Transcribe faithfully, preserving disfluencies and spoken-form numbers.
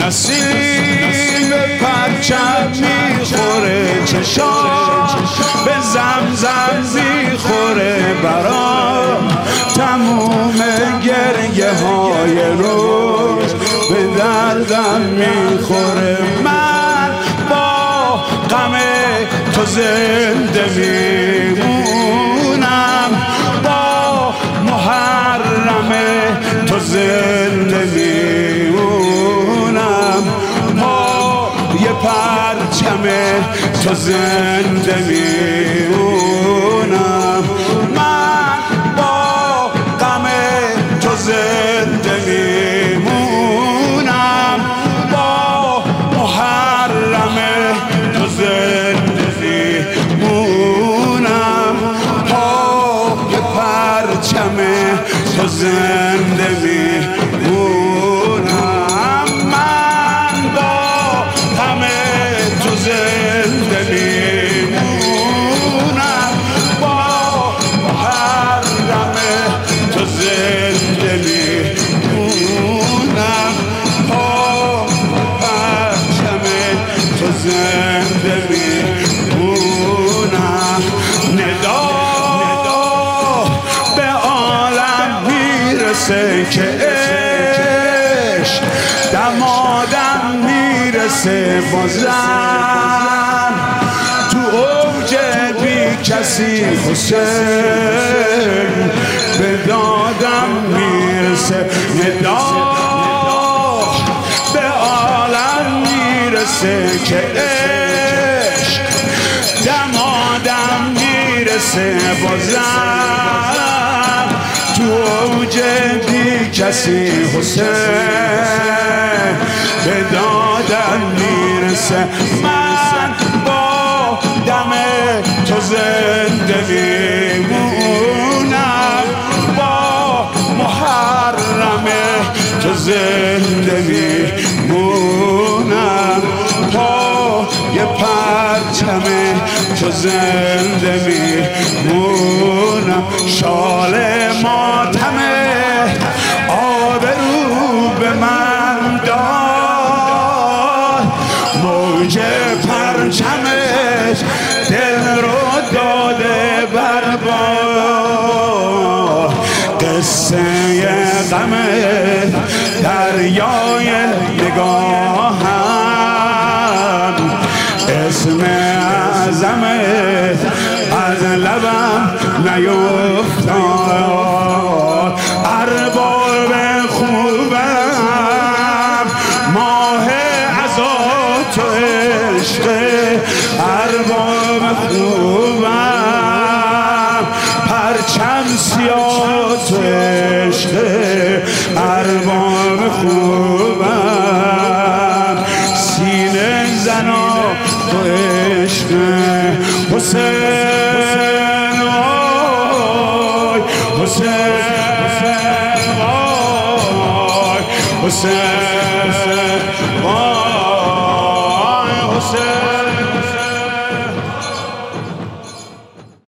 نسیم به پرچم میخوره، چشام به زمزم میخوره، برا تموم گریه های روز به دردم میخوره. من با غم تو زنده میمونم، با محرم تو زنده میمونم، با یه پرچم تو زنده میمونم. من با غم تو زنده میمونم، با محرم تو زنده میمونم، با یه پرچم تو زنده میمونم. من با غم تو زنده میمونم، با محرم تو زنده میمونم، با پرچم تو زنده میمونم. ندا به عالم میرسه که عشق دمادم میرسه، بازم تو اوج بی کسی حسین به دادم میرسه. ندا به عالم میرسه که عشق دمادم میرسه، بازم تو اوج بی کسی حسین به دادم میرسه. من با دم تو زنده میمونم، با محرم تو زنده میمونم، با یه پرچم تو زنده میمونم. شال ماتم آبرو به من داد، موج پرچمش دل رو داده بر باد. قصه غم دریای نگاهم، اسم اعظمت از لبم نیفتاد. ارباب خوبم ماه عزا تو عشق، ارباب خوبم پرچم سیاه تو عشق، ارباب خوبم سینه زنا تو عشق. حسین وای حسین وای حسین